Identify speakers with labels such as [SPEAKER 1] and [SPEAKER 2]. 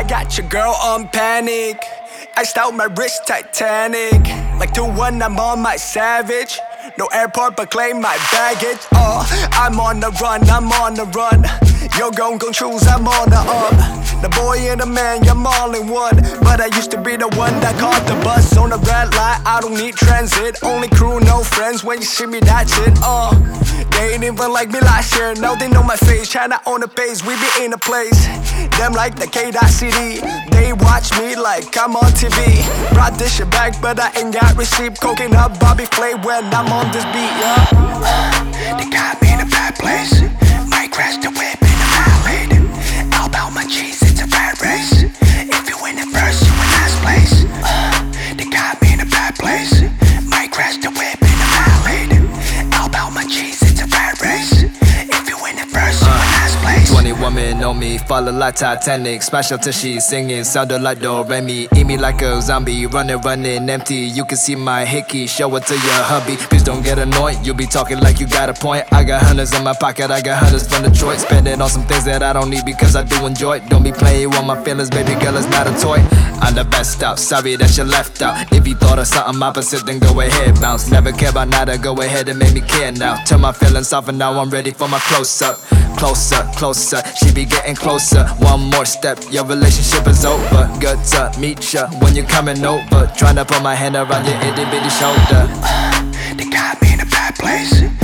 [SPEAKER 1] got your girl on panic. Iced out my wrist, Titanic. Like 2-1, I'm on my savage. No airport, but claim my baggage. I'm on the run, I'm on the run. Yo, gon' choose, I'm on the up. The boy and the man, I'm all in one. But I used to be the one that caught the bus on the red light. I don't need transit, only crew, no friends. When you see me, that's it. They ain't even like me last year. Now they know my face, China on the pace. We be in the place. Them like the K.CD. They watch me like I'm on TV. Brought this shit back, but I ain't got receipt. Coking up Bobby Flay when I'm on this beat, yeah. They got me in a bad place. Might crash the whip in the valley. All about my cheese, it's a rat race. If you win it first, you in last place. They got me in a bad place. Might crash the whip in the valley. All about my cheese, it's a rat race. If you win it first, you in last place.
[SPEAKER 2] 20 women on me, falling like Titanic. Smash up till she's singing, sounded like Do-Re-Mi. Eat me like a zombie, running empty. You can see my hickey, show it to your hubby. Please don't get annoyed, you be talking like you got a point. I got hundreds in my pocket, I got hundreds from Detroit. Spend it on some things that I don't need because I do enjoy it. Don't be playing with my feelings, baby girl, it's not a toy. I'm the best out, sorry that you left out. If you thought of something opposite, then go ahead, bounce. Never care about nada, go ahead and make me care now. Turn my feelings off and now I'm ready for my close-up. Closer, closer, she be getting closer. One more step, your relationship is over. Good to meet ya when you're coming over. Trying to put my hand around your itty bitty shoulder.
[SPEAKER 1] They got me in a bad place.